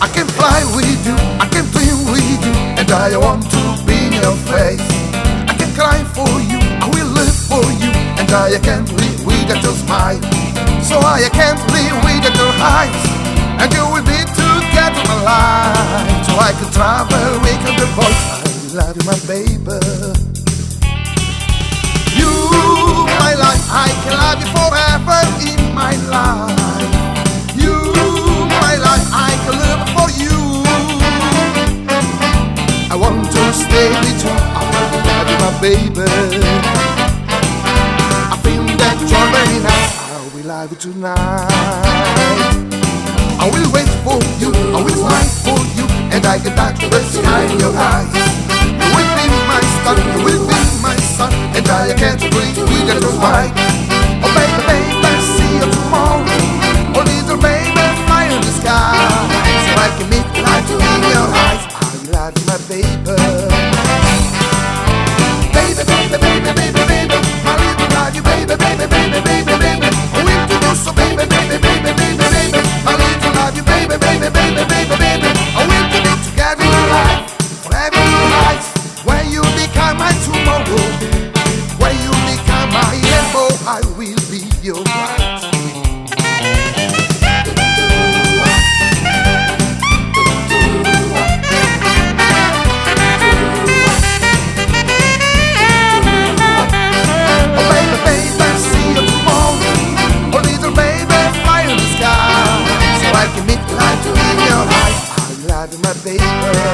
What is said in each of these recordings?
I can fly with you, I can dream with you, and I want to be in your face. I can cry for you, I will live for you, and I can't live without your smile. So I can't live without your eyes, and you will be together my life. So I can travel, we can be both. I love you, my baby. You, my life, I can love you forever in my life. You, my life, I can live for you. I want to stay with you, I love you, my baby. I feel that you're very nice, I will love you tonight. I will wait for you, I will smile for you, and I can touch the sky in your eyes. You will be my star, you will be my sun, and I can't breathe without your smile. Oh baby, baby, see you tomorrow. Oh little baby, fly in the sky, so I can meet light in your eyes. I love you, my baby. Baby, baby, baby, baby, baby, my little love you, baby, baby, baby, baby, baby. I will do you so, baby, baby, baby, baby, baby. My little love you, baby, baby, baby, baby, baby. I will do it together in your life, forever in your life. When you become my tomorrow, when you become my rainbow, I will be your light. I can meet light in your eyes. I love you, my baby.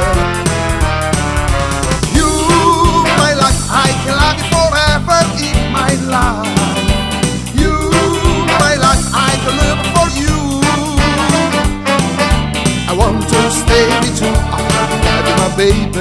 You, my life, I can love you forever in my life. You, my life, I can live for you. I want to stay with you. I love you, my baby.